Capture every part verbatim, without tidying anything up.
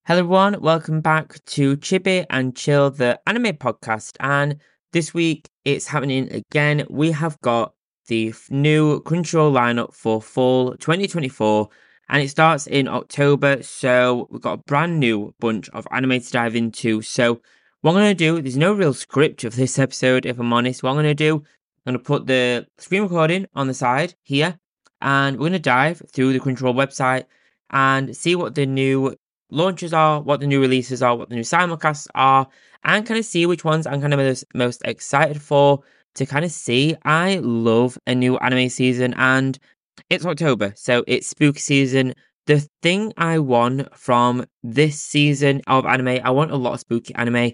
Hello everyone, welcome back to Chibi and Chill, the anime podcast, and this week it's happening again. We have got the f- new Crunchyroll lineup for fall twenty twenty-four, and it starts in October, so we've got a brand new bunch of anime to dive into. So what I'm going to do, there's no real script of this episode, if I'm honest. What I'm going to do, I'm going to put the screen recording on the side here, and we're going to dive through the Crunchyroll website and see what the new launches are, what the new releases are, what the new simulcasts are, and kind of see which ones I'm kind of most, most excited for to kind of see. I love a new anime season, and it's October, so it's spooky season. The thing I want from this season of anime, I want a lot of spooky anime.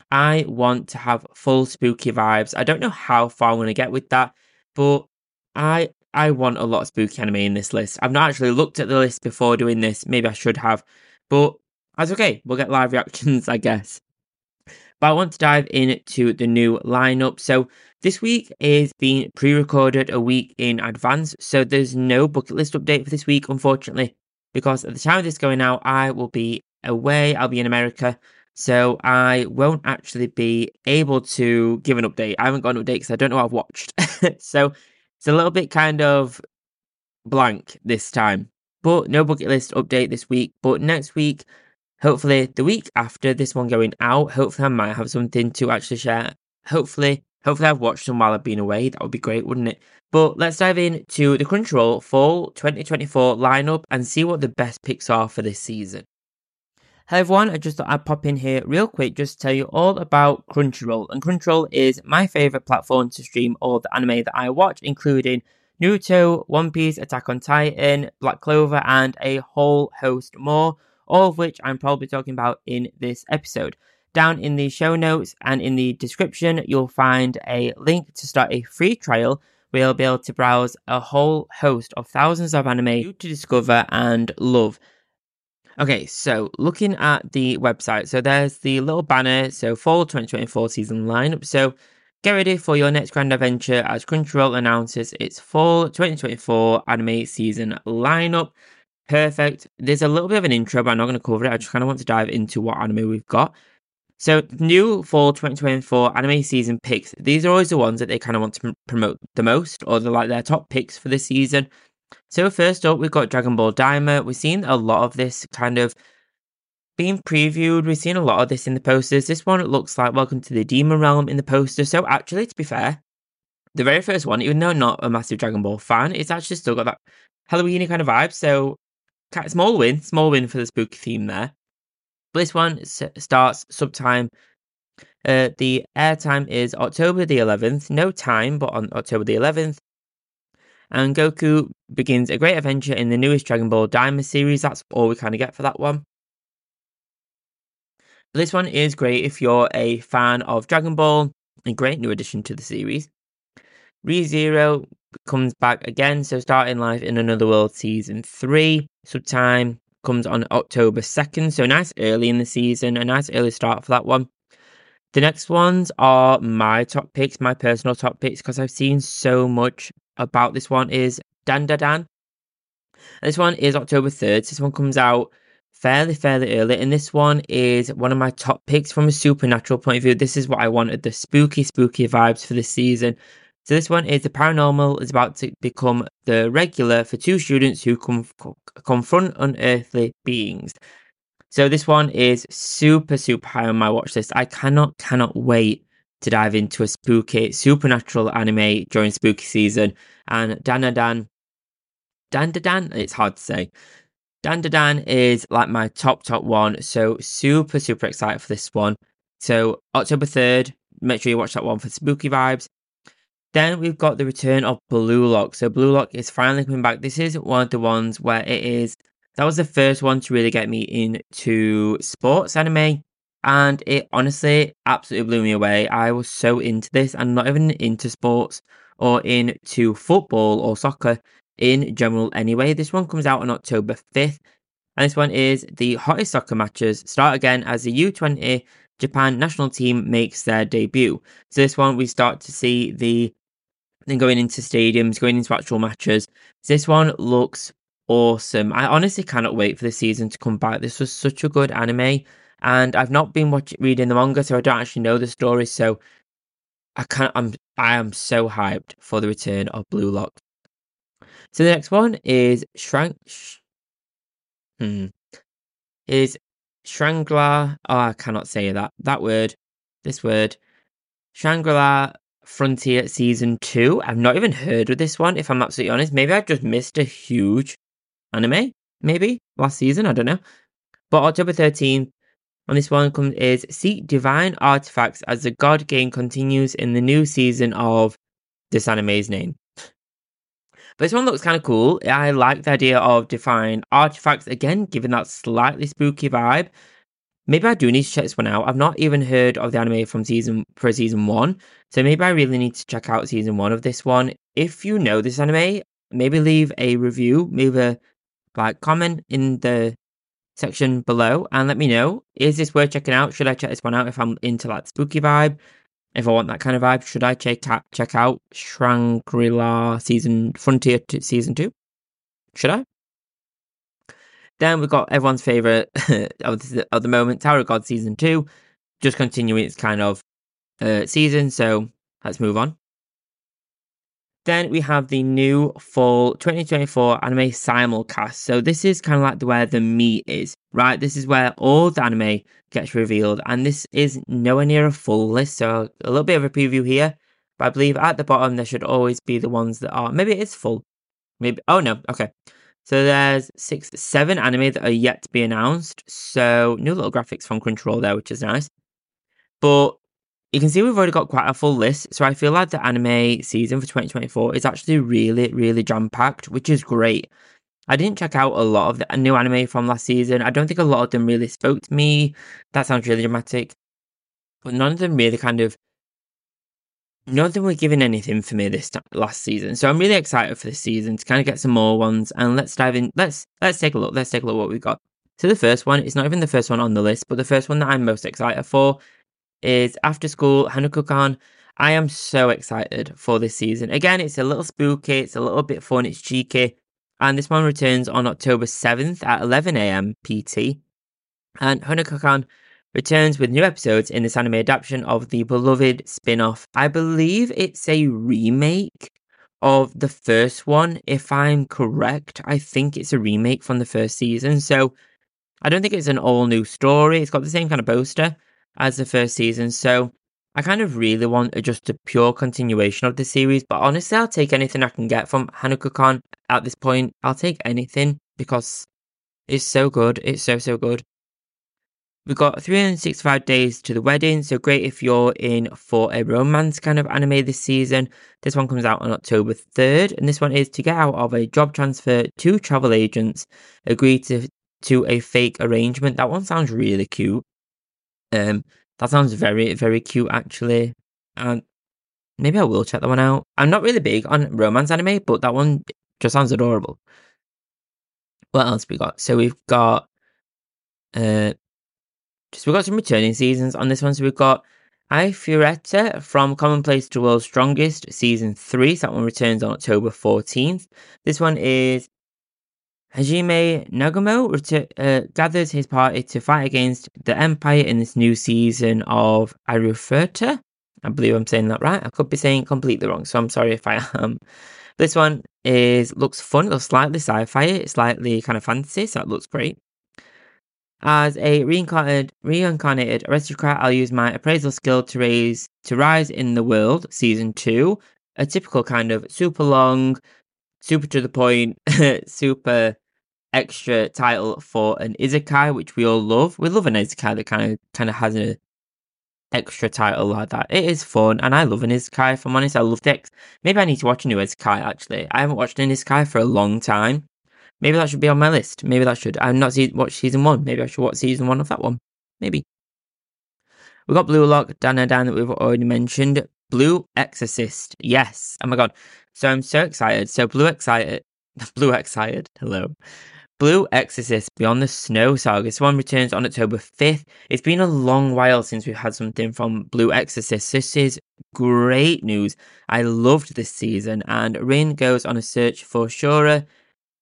I want to have full spooky vibes. I don't know how far I'm going to get with that, but I I want a lot of spooky anime in this list. I've not actually looked at the list before doing this. Maybe I should have, but that's okay. We'll get live reactions, I guess. But I want to dive into the new lineup. So this week is being pre-recorded a week in advance. So there's no bucket list update for this week, unfortunately, because at the time of this going out, I will be away. I'll be in America. So I won't actually be able to give an update. I haven't got an update because I don't know what I've watched. So it's a little bit kind of blank this time. But no bucket list update this week. But next week, hopefully the week after this one going out, hopefully I might have something to actually share. Hopefully, hopefully I've watched them while I've been away. That would be great, wouldn't it? But let's dive into the Crunchyroll Fall twenty twenty-four lineup and see what the best picks are for this season. Hello everyone, I just thought I'd pop in here real quick just to tell you all about Crunchyroll. And Crunchyroll is my favourite platform to stream all the anime that I watch, including Naruto, One Piece, Attack on Titan, Black Clover, and a whole host more, all of which I'm probably talking about in this episode. Down in the show notes and in the description, you'll find a link to start a free trial where you'll be able to browse a whole host of thousands of anime to discover and love. Okay, so looking at the website, so there's the little banner, so fall twenty twenty-four season lineup. So get ready for your next grand adventure as Crunchyroll announces its fall twenty twenty-four anime season lineup. Perfect. There's a little bit of an intro, but I'm not going to cover it. I just kind of want to dive into what anime we've got. So, new fall twenty twenty-four anime season picks. These are always the ones that they kind of want to promote the most, or they're like their top picks for this season. So first up, we've got Dragon Ball Daima. We've seen a lot of this kind of being previewed. We've seen a lot of this in the posters. This one looks like Welcome to the Demon Realm in the poster. So actually, to be fair, the very first one, even though I'm not a massive Dragon Ball fan, it's actually still got that Halloween kind of vibe. So small win, small win for the spooky theme there. But this one s- starts subtime. Uh, the airtime is October the eleventh. No time, but on October the eleventh. And Goku begins a great adventure in the newest Dragon Ball Daima series. That's all we kind of get for that one. This one is great if you're a fan of Dragon Ball. A great new addition to the series. ReZero comes back again, so starting life in another world season three. Subtime comes on October second, so nice early in the season, a nice early start for that one. The next ones are my top picks, my personal top picks, because I've seen so much about this one is Dandadan. This one is October third. This one comes out fairly, fairly early. And this one is one of my top picks from a supernatural point of view. This is what I wanted, the spooky, spooky vibes for this season. So this one is the paranormal is about to become the regular for two students who com- confront unearthly beings. So this one is super, super high on my watch list. I cannot, cannot wait to dive into a spooky, supernatural anime during spooky season. And Dandadan, Dandadan, it's hard to say. Dandadan is like my top, top one. So super, super excited for this one. So October third, make sure you watch that one for spooky vibes. Then we've got the return of Blue Lock. So Blue Lock is finally coming back. This is one of the ones where it is, that was the first one to really get me into sports anime. And it honestly absolutely blew me away. I was so into this and not even into sports or into football or soccer in general anyway. This one comes out on October fifth. And this one is the hottest soccer matches start again as the U twenty Japan national team makes their debut. So this one we start to see the then going into stadiums, going into actual matches. This one looks awesome. I honestly cannot wait for the season to come back. This was such a good anime, and I've not been watching reading the manga, so I don't actually know the story. So I can't. I'm I am so hyped for the return of Blue Lock. So the next one is Shrank. Sh- hmm, is Shangri-La. Oh, I cannot say that that word. This word. Shangri-La Frontier Season two. I've not even heard of this one, if I'm absolutely honest. Maybe I just missed a huge anime, maybe, last season, I don't know. But October thirteenth, on this one comes is Seek Divine Artifacts as the God game continues in the new season of this anime's name. But this one looks kind of cool. I like the idea of divine artifacts, again, given that slightly spooky vibe. Maybe I do need to check this one out. I've not even heard of the anime from season for season one, so maybe I really need to check out season one of this one. If you know this anime, maybe leave a review, leave a like comment in the section below and let me know. Is this worth checking out? Should I check this one out if I'm into like spooky vibe? If I want that kind of vibe, should I check out check out Shangri-La season Frontier to season two? Should I? Then we've got everyone's favourite of, the, of the moment, Tower of God Season two, just continuing its kind of uh, season, so let's move on. Then we have the new fall twenty twenty-four anime simulcast. So this is kind of like where the meat is, right? This is where all the anime gets revealed, and this is nowhere near a full list, so a little bit of a preview here, but I believe at the bottom there should always be the ones that are, maybe it is full, maybe, oh no, okay. So there's six, seven anime that are yet to be announced. So new little graphics from Crunchyroll there, which is nice. But you can see we've already got quite a full list. So I feel like the anime season for twenty twenty-four is actually really, really jam-packed, which is great. I didn't check out a lot of the new anime from last season. I don't think a lot of them really spoke to me. That sounds really dramatic. But none of them really kind of none of them were giving anything for me this time, last season, so I'm really excited for this season to kind of get some more ones. And let's dive in. Let's let's take a look. Let's take a look what we've got. So the first one, it's not even the first one on the list, but the first one that I'm most excited for is After School Hanako-kan. I am so excited for this season. Again, it's a little spooky, it's a little bit fun, it's cheeky, and this one returns on October seventh at eleven a.m. P T. And Hanako-kan returns with new episodes in this anime adaptation of the beloved spin-off. I believe it's a remake of the first one, if I'm correct. I think it's a remake from the first season, so I don't think it's an all-new story. It's got the same kind of poster as the first season, so I kind of really want a, just a pure continuation of the series, but honestly, I'll take anything I can get from Hanako-kan at this point. I'll take anything, because it's so good. It's so, so good. We've got three hundred sixty-five days to the wedding, so great if you're in for a romance kind of anime this season. This one comes out on October third, and this one is to get out of a job transfer. Two travel agents agree to to a fake arrangement. That one sounds really cute. Um, that sounds very, very cute actually. And maybe I will check that one out. I'm not really big on romance anime, but that one just sounds adorable. What else we got? So we've got uh So we've got some returning seasons on this one. So we've got Ai Fioretta from Commonplace to World's Strongest, Season three. So that one returns on October fourteenth. This one is Hajime Nagumo retur- uh, gathers his party to fight against the Empire in this new season of Arufureta. I believe I'm saying that right. I could be saying completely wrong, so I'm sorry if I am. This one is looks fun. It looks slightly sci-fi. It's slightly kind of fantasy, so it looks great. As a reincarnated, reincarnated aristocrat, I'll use my appraisal skill to raise to rise in the world. Season two, a typical kind of super long, super to the point, super extra title for an isekai, which we all love. We love an isekai that kind of kind of has an extra title like that. It is fun, and I love an isekai. If I'm honest, I love it. Maybe I need to watch a new isekai. Actually, I haven't watched an isekai for a long time. Maybe that should be on my list. Maybe that should. I've not seen watched season one. Maybe I should watch season one of that one. Maybe. We've got Blue Lock, Dan and Dan that we've already mentioned. Blue Exorcist. Yes. Oh my god. So I'm so excited. So Blue Excited. Blue Excited. Hello. Blue Exorcist Beyond the Snow Saga. This one returns on October fifth. It's been a long while since we've had something from Blue Exorcist. This is great news. I loved this season. And Rin goes on a search for Shura,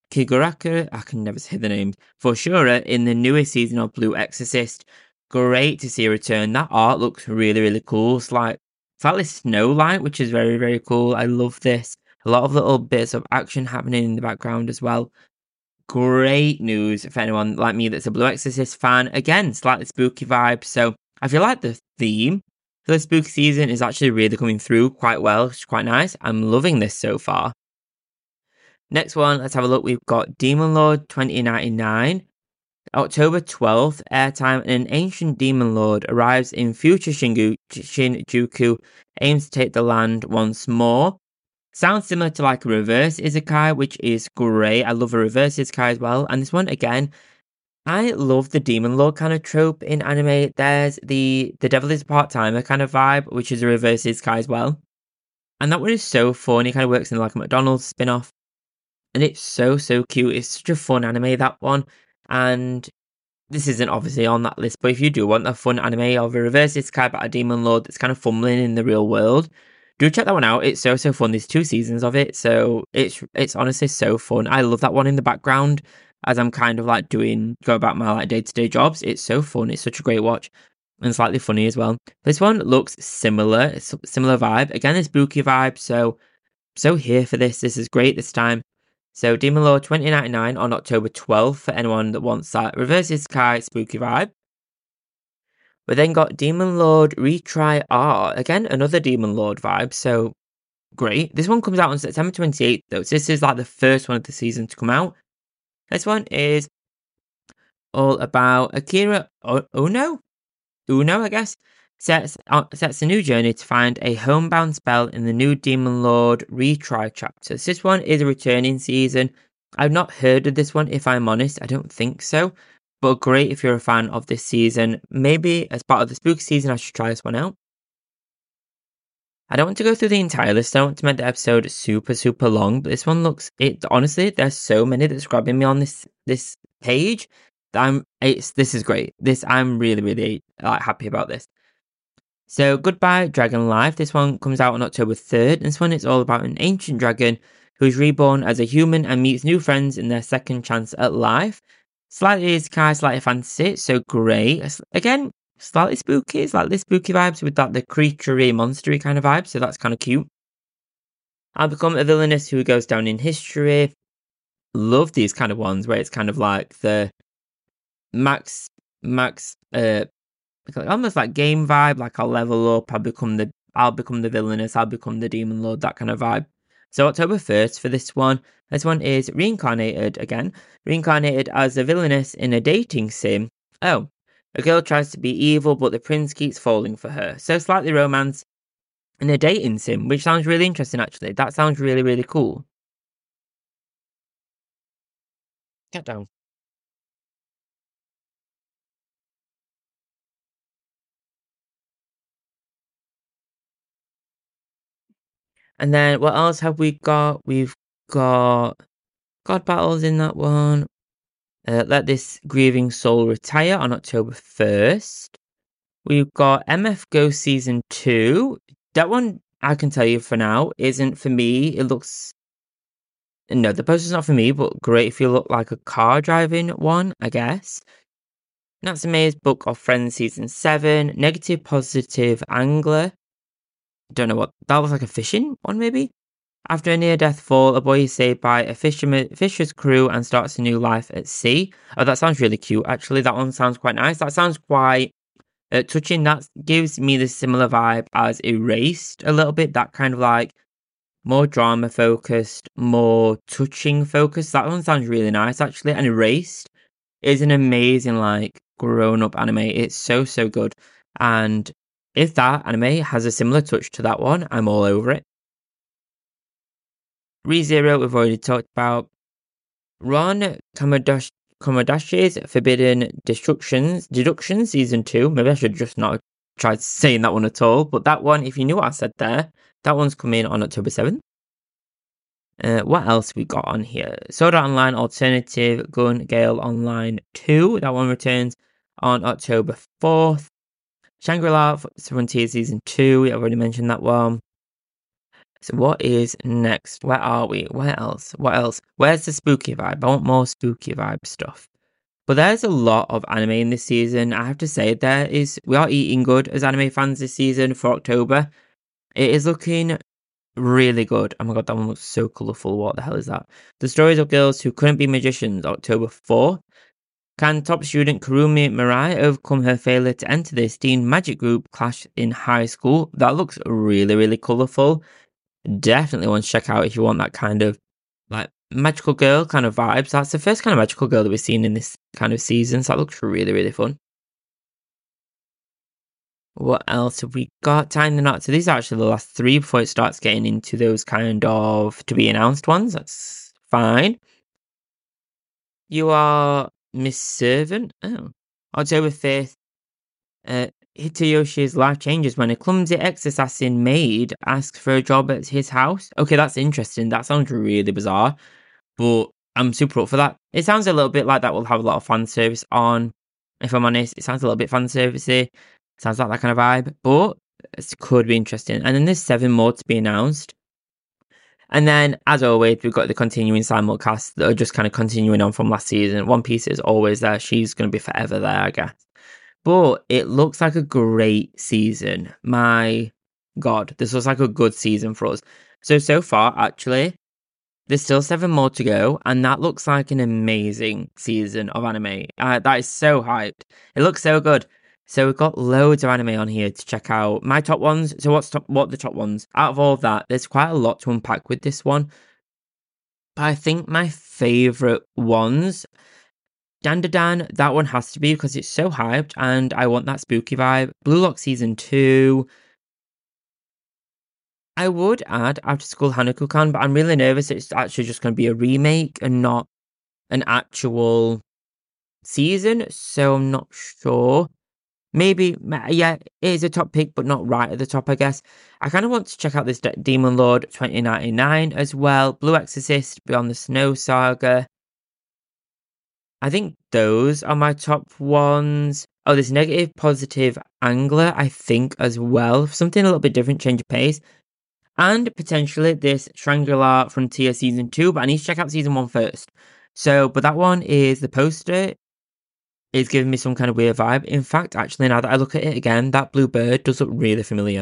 Kiguraka, I can never say the name, for Shura in the newest season of Blue Exorcist. Great to see a return. That art looks really, really cool. It's like, it's like this snow light, which is very, very cool. I love this. A lot of little bits of action happening in the background as well. Great news for anyone like me that's a Blue Exorcist fan. Again, slightly spooky vibe. So I feel like the theme for the spooky season is actually really coming through quite well. It's quite nice. I'm loving this so far. Next one, let's have a look. We've got Demon Lord twenty ninety-nine. October twelfth, airtime, and an ancient demon lord arrives in future Shingu- Shinjuku, aims to take the land once more. Sounds similar to like a reverse isekai, which is great. I love a reverse isekai as well. And this one, again, I love the demon lord kind of trope in anime. There's the the devil is a part-timer kind of vibe, which is a reverse isekai as well. And that one is so fun. It kind of works in like a McDonald's spin-off. And it's so, so cute. It's such a fun anime, that one. And this isn't obviously on that list, but if you do want a fun anime of a reverse isekai about a demon lord that's kind of fumbling in the real world, do check that one out. It's so, so fun. There's two seasons of it, so it's it's honestly so fun. I love that one in the background as I'm kind of like doing, go about my like day-to-day jobs. It's so fun. It's such a great watch and slightly funny as well. This one looks similar. It's a similar vibe. Again, a spooky vibe, so so here for this. This is great this time. So Demon Lord twenty ninety-nine on October twelfth for anyone that wants that reverse isekai spooky vibe. We then got Demon Lord Retry R. Again, another Demon Lord vibe, so great. This one comes out on September twenty-eighth though, so this is like the first one of the season to come out. This one is all about Akira Uno? Uno, I guess. Sets, uh, sets a new journey to find a homebound spell in the new Demon Lord Retry chapters. This one is a returning season. I've not heard of this one, if I'm honest. I don't think so. But great if you're a fan of this season. Maybe as part of the spooky season, I should try this one out. I don't want to go through the entire list. I don't want to make the episode super, super long. But this one looks, it honestly, there's so many that's grabbing me on this this page. That I'm, it's, this is great. This, I'm really, really like, happy about this. So, Goodbye Dragon Life. This one comes out on October third. This one is all about an ancient dragon who's reborn as a human and meets new friends in their second chance at life. Slightly isekai, slightly fantasy, so great. Again, slightly spooky. It's like the spooky vibes with that the creaturey, monstery kind of vibe, so that's kind of cute. I'll become a villainess who goes down in history. Love these kind of ones where it's kind of like the max, max, uh, almost like game vibe, like I'll level up, I'll become the I'll become the villainess, I'll become the demon lord, that kind of vibe. So October first for this one. This one is reincarnated again, reincarnated as a villainess in a dating sim. Oh, a girl tries to be evil, but the prince keeps falling for her. So slightly romance in a dating sim, which sounds really interesting actually. That sounds really, really cool. Get down. And then what else have we got? We've got God Battles in that one. Uh, Let This Grieving Soul Retire on October first. We've got M F Go Season two. That one, I can tell you for now, isn't for me. It looks... No, the poster's not for me, but great if you look like a car driving one, I guess. Natsume's Book of Friends Season seven. Negative Positive Angler. Don't know what... That looks like a fishing one, maybe? After a near-death fall, a boy is saved by a fisherman, fisher's crew and starts a new life at sea. Oh, that sounds really cute, actually. That one sounds quite nice. That sounds quite uh, touching. That gives me the similar vibe as Erased a little bit. That kind of like more drama-focused, more touching-focused. That one sounds really nice, actually. And Erased is an amazing, like, grown-up anime. It's so, so good. And if that anime has a similar touch to that one, I'm all over it. ReZero, we've already talked about. Ron Komodashi, Komodashi's Forbidden Destructions, Deduction Season two. Maybe I should just not try saying that one at all. But that one, if you knew what I said there, that one's coming on October seventh. Uh, what else we got on here? Sword Art Online Alternative Gun Gale Online two. That one returns on October fourth. Shangri-La Frontier Season two. We already mentioned that one. So what is next? Where are we? Where else? What else? Where's the spooky vibe? I want more spooky vibe stuff. But there's a lot of anime in this season. I have to say, there is, we are eating good as anime fans this season for October. It is looking really good. Oh my god, that one looks so colourful. What the hell is that? The Stories of Girls Who Couldn't Be Magicians, October fourth. Can top student Kurumi Mirai overcome her failure to enter the esteemed magic group clash in high school? That looks really, really colourful. Definitely want to check out if you want that kind of like magical girl kind of vibes. That's the first kind of magical girl that we've seen in this kind of season, so that looks really, really fun. What else have we got? Time the Knot. So these are actually the last three before it starts getting into those kind of to be announced ones. That's fine. You Are Miss Servant. Oh. October fifth. Uh, Hitayoshi's life changes when a clumsy ex-assassin maid asks for a job at his house. Okay, that's interesting. That sounds really bizarre, but I'm super up for that. It sounds a little bit like that will have a lot of fan service on. If I'm honest, it sounds a little bit fan servicey. Sounds like that kind of vibe, but it could be interesting. And then there's seven more to be announced. And then, as always, we've got the continuing simulcasts that are just kind of continuing on from last season. One Piece is always there. She's going to be forever there, I guess. But it looks like a great season. My God, this looks like a good season for us. So, so far, actually, there's still seven more to go, and that looks like an amazing season of anime. Uh, that is so hyped. It looks so good. So we've got loads of anime on here to check out. My top ones. So what's top? What are the top ones? Out of all of that, there's quite a lot to unpack with this one. But I think my favourite ones, Dandadan, that one has to be because it's so hyped and I want that spooky vibe. Blue Lock Season two. I would add After School Hanako-kan, but I'm really nervous it's actually just going to be a remake and not an actual season. So I'm not sure. Maybe, yeah, it is a top pick, but not right at the top, I guess. I kind of want to check out this Demon Lord twenty ninety-nine as well. Blue Exorcist, Beyond the Snow Saga. I think those are my top ones. Oh, there's Negative Positive Angler, I think, as well. Something a little bit different, change of pace. And potentially this Shangri-La Frontier Season two, but I need to check out Season one first. So, but that one is the poster. Is giving me some kind of weird vibe. In fact, actually, now that I look at it again, that blue bird does look really familiar.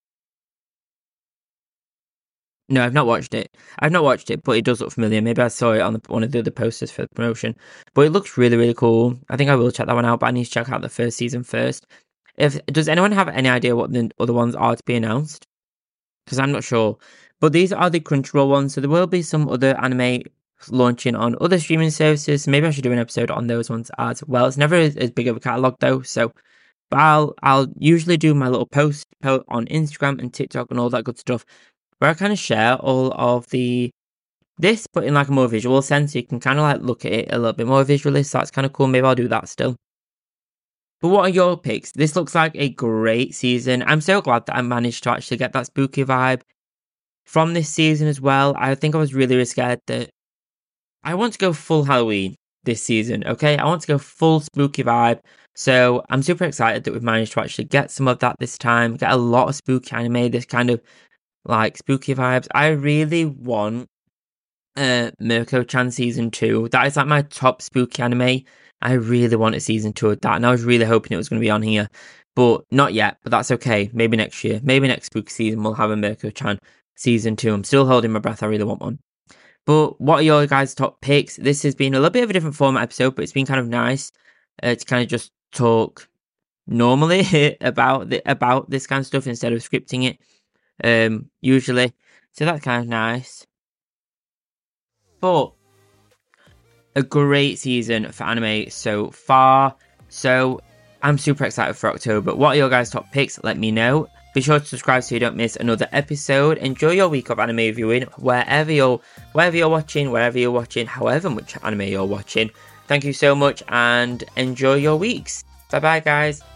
No, I've not watched it. I've not watched it, but it does look familiar. Maybe I saw it on the, one of the other posters for the promotion. But it looks really, really cool. I think I will check that one out, but I need to check out the first season first. If Does anyone have any idea what the other ones are to be announced? Because I'm not sure. But these are the Crunchyroll ones, so there will be some other anime launching on other streaming services. Maybe I should do an episode on those ones as well. It's never as, as big of a catalogue though, so but I'll I'll usually do my little post, post on Instagram and TikTok and all that good stuff where I kind of share all of the this, but in like a more visual sense. So you can kind of like look at it a little bit more visually. So that's kind of cool. Maybe I'll do that still. But what are your picks? This looks like a great season. I'm so glad that I managed to actually get that spooky vibe from this season as well. I think I was really, really scared that I want to go full Halloween this season, okay? I want to go full spooky vibe. So I'm super excited that we've managed to actually get some of that this time. Get a lot of spooky anime, this kind of like spooky vibes. I really want uh, Mirko-chan Season two. That is like my top spooky anime. I really want a Season two of that. And I was really hoping it was going to be on here. But not yet. But that's okay. Maybe next year. Maybe next spooky season we'll have a Mirko-chan Season two. I'm still holding my breath. I really want one. But what are your guys' top picks? This has been a little bit of a different format episode, but it's been kind of nice uh, to kind of just talk normally about the, about this kind of stuff instead of scripting it um, usually. So that's kind of nice. But a great season for anime so far. So I'm super excited for October. What are your guys' top picks? Let me know. Be sure to subscribe so you don't miss another episode. Enjoy your week of anime viewing wherever you're wherever you're watching, wherever you're watching, however much anime you're watching. Thank you so much and enjoy your weeks. Bye bye guys.